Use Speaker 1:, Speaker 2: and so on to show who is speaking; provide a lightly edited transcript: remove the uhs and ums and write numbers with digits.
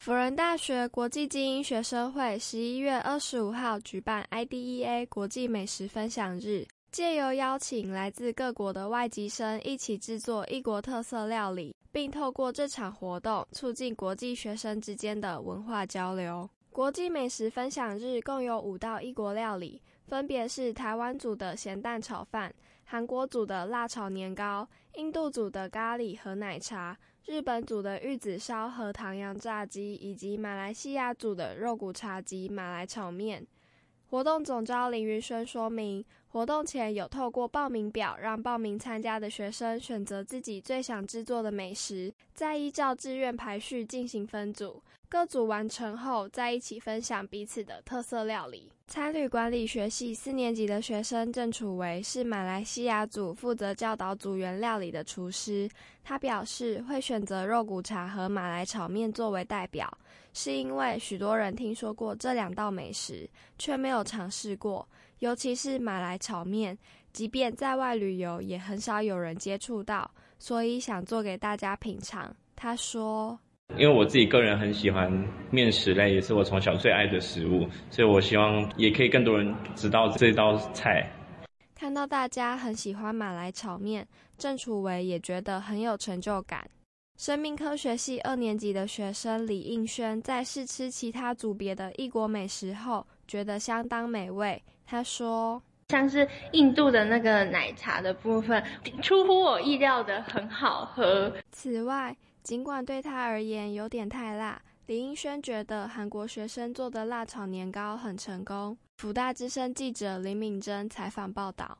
Speaker 1: 辅仁大学国际精英学生会11月25号举办 IDEA 国际美食分享日，借由邀请来自各国的外籍生一起制作异国特色料理，并透过这场活动促进国际学生之间的文化交流。国际美食分享日共有5道异国料理，分别是台湾组的咸蛋炒饭、韩国组的辣炒年糕、印度组的咖喱和奶茶、日本组的玉子烧和唐扬炸鸡，以及马来西亚组的肉骨茶及马来炒面。活动总召林云轩说明，活动前有透过报名表让报名参加的学生选择自己最想制作的美食，再依照志愿排序进行分组，各组完成后再一起分享彼此的特色料理。餐旅管理学系4年级的学生郑楚维是马来西亚组负责教导组员料理的厨师，他表示会选择肉骨茶和马来炒面作为代表，是因为许多人听说过这2道美食，却没有尝试过，尤其是马来炒面，即便在外旅游也很少有人接触到，所以想做给大家品尝。他说，
Speaker 2: 因为我自己个人很喜欢面食类，也是我从小最爱的食物，所以我希望也可以更多人知道这道菜。
Speaker 1: 看到大家很喜欢马来炒面，郑楚维也觉得很有成就感。生命科学系2年级的学生李应轩在试吃其他组别的异国美食后，觉得相当美味。他说，
Speaker 3: 像是印度的那个奶茶的部分，出乎我意料的很好喝。
Speaker 1: 此外，尽管对他而言有点太辣，李应轩觉得韩国学生做的辣炒年糕很成功。辅大之声记者林敏珍采访报道。